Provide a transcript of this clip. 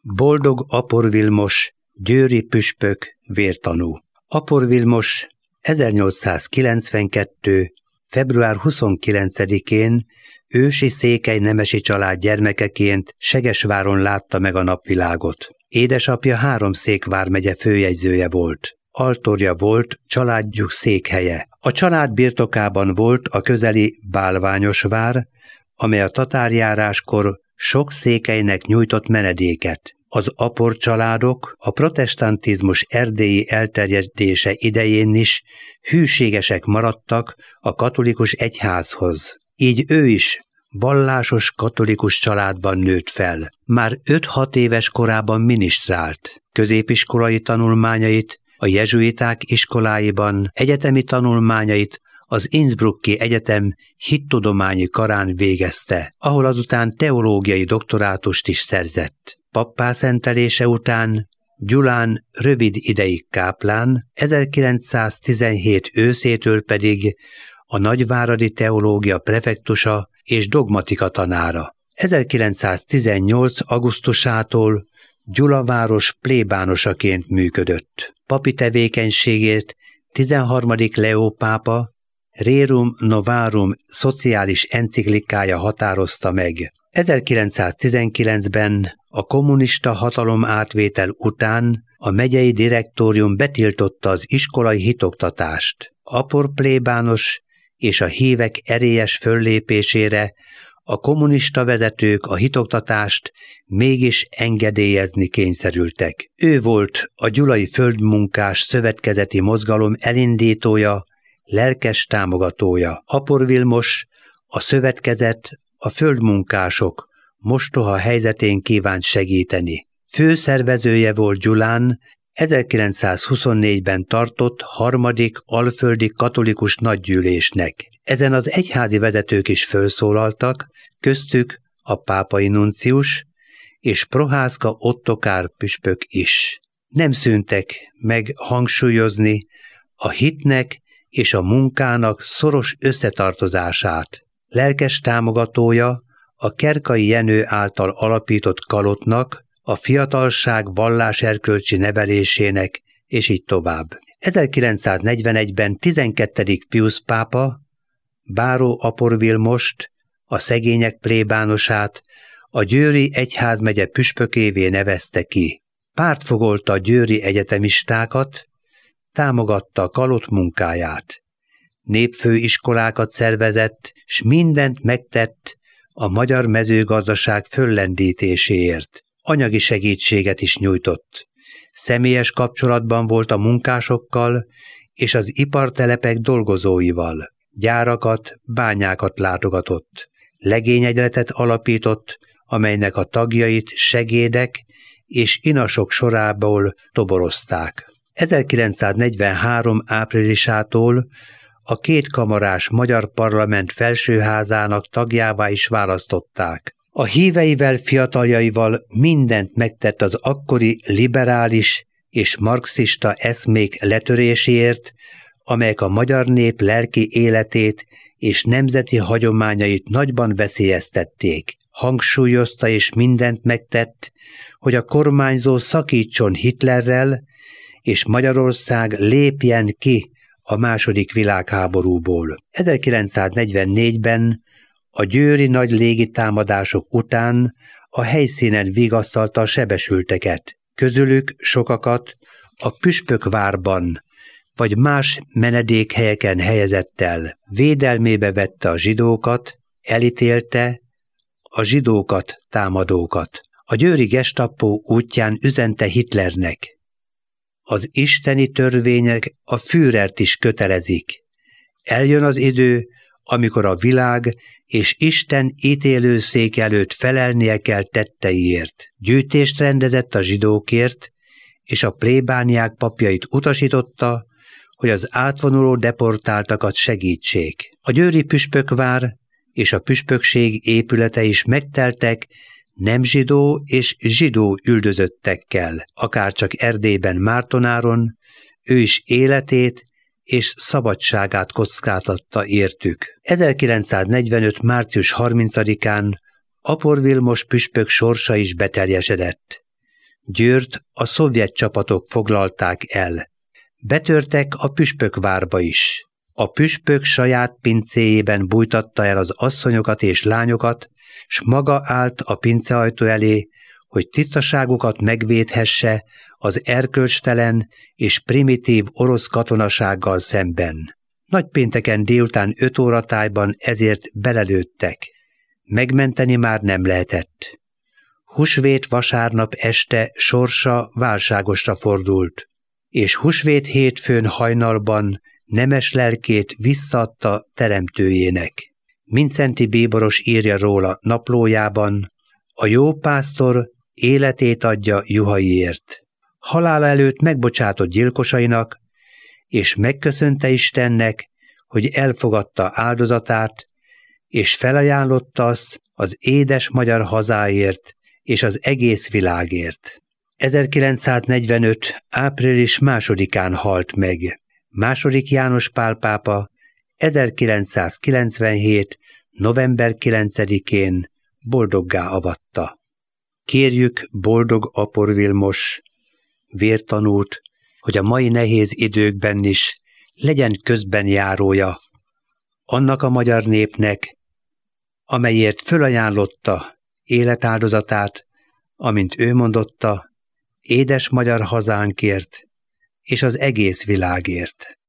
Boldog Apor Vilmos, győri püspök, vértanú. Apor Vilmos 1892. február 29-én ősi székely nemesi család gyermekeként Segesváron látta meg a napvilágot. Édesapja Háromszék vármegye főjegyzője volt. Altorja volt családjuk székhelye. A család birtokában volt a közeli Bálványosvár, amely a tatárjáráskor sok székelynek nyújtott menedéket. Az Apor családok a protestantizmus erdélyi elterjedése idején is hűségesek maradtak a katolikus egyházhoz. Így ő is vallásos katolikus családban nőtt fel. Már 5-6 éves korában minisztrált. Középiskolai tanulmányait a jezsuiták iskoláiban, egyetemi tanulmányait az Innsbrucki Egyetem hittudományi karán végezte, ahol azután teológiai doktorátust is szerzett. Pappá szentelése után Gyulán rövid ideig káplán, 1917 őszétől pedig a nagyváradi teológia prefektusa és dogmatika tanára. 1918. augusztusától Gyula város plébánosaként működött. Papi tevékenységét 13. Leó pápa Rerum Novarum szociális enciklikája határozta meg. 1919-ben a kommunista hatalomátvétel után a megyei direktórium betiltotta az iskolai hitoktatást. Apor plébános és a hívek erélyes föllépésére a kommunista vezetők a hitoktatást mégis engedélyezni kényszerültek. Ő volt a gyulai földmunkás szövetkezeti mozgalom elindítója, lelkes támogatója. Apor Vilmos a szövetkezet a földmunkások mostoha helyzetén kívánt segíteni. Főszervezője volt Gyulán 1924-ben tartott 3. alföldi katolikus nagygyűlésnek. Ezen az egyházi vezetők is felszólaltak, köztük a pápai nuncius és Prohászka Ottokár püspök is. Nem szűntek meg hangsúlyozni a hitnek és a munkának szoros összetartozását. Lelkes támogatója a Kerkai Jenő által alapított Kalotnak, a fiatalság valláserkölcsi nevelésének, és így tovább. 1941-ben 12. Piusz pápa Báró Apor Vilmost, a szegények plébánosát a Győri egyházmegye püspökévé nevezte ki. Pártfogolta a győri egyetemistákat, támogatta a Kalott munkáját. Népfőiskolákat szervezett, s mindent megtett a magyar mezőgazdaság föllendítéséért. Anyagi segítséget is nyújtott. Személyes kapcsolatban volt a munkásokkal és az ipartelepek dolgozóival. Gyárakat, bányákat látogatott. Legényegyletet alapított, amelynek a tagjait segédek és inasok sorából toborozták. 1943. áprilisától a kétkamarás magyar parlament felsőházának tagjává is választották. A híveivel, fiataljaival mindent megtett az akkori liberális és marxista eszmék letöréséért, amelyek a magyar nép lelki életét és nemzeti hagyományait nagyban veszélyeztették. Hangsúlyozta és mindent megtett, hogy a kormányzó szakítson Hitlerrel, és Magyarország lépjen ki a II. Világháborúból. 1944-ben a győri nagy légitámadások után a helyszínen vigasztalta a sebesülteket. Közülük sokakat a Püspökvárban vagy más menedékhelyeken helyezett el. Védelmébe vette a zsidókat, elítélte a zsidókat támadókat. A győri gestapo útján üzente Hitlernek: az isteni törvények a Führert is kötelezik. Eljön az idő, amikor a világ és Isten ítélőszék előtt felelnie kell tetteiért. Gyűjtést rendezett a zsidókért, és a plébániák papjait utasította, hogy az átvonuló deportáltakat segítsék. A győri püspökvár és a püspökség épülete is megteltek nem zsidó és zsidó üldözöttekkel, akárcsak Erdélyben Mártonáron, ő is életét és szabadságát kockáztatta értük. 1945. március 30-án Apor Vilmos püspök sorsa is beteljesedett. Győrt a szovjet csapatok foglalták el. Betörtek a püspökvárba is. A püspök saját pincéjében bújtatta el az asszonyokat és lányokat, s maga állt a pinceajtó elé, hogy tisztaságukat megvédhesse az erkölcstelen és primitív orosz katonasággal szemben. Nagypénteken délután 5 óra tájban ezért belelőttek. Megmenteni már nem lehetett. Húsvét vasárnap este sorsa válságosra fordult, és húsvét hétfőn hajnalban nemes lelkét visszaadta teremtőjének. Mindszenty bíboros írja róla naplójában: a jó pásztor életét adja juhaiért. Halála előtt megbocsátott gyilkosainak, és megköszönte Istennek, hogy elfogadta áldozatát, és felajánlotta azt az édes magyar hazáért és az egész világért. 1945. április 2-án halt meg. II. János Pál pápa 1997. november 9-én boldoggá avatta. Kérjük boldog Apor Vilmos, vértanút, hogy a mai nehéz időkben is legyen közben járója annak a magyar népnek, amelyért fölajánlotta életáldozatát, amint ő mondotta, édes magyar hazánkért és az egész világért.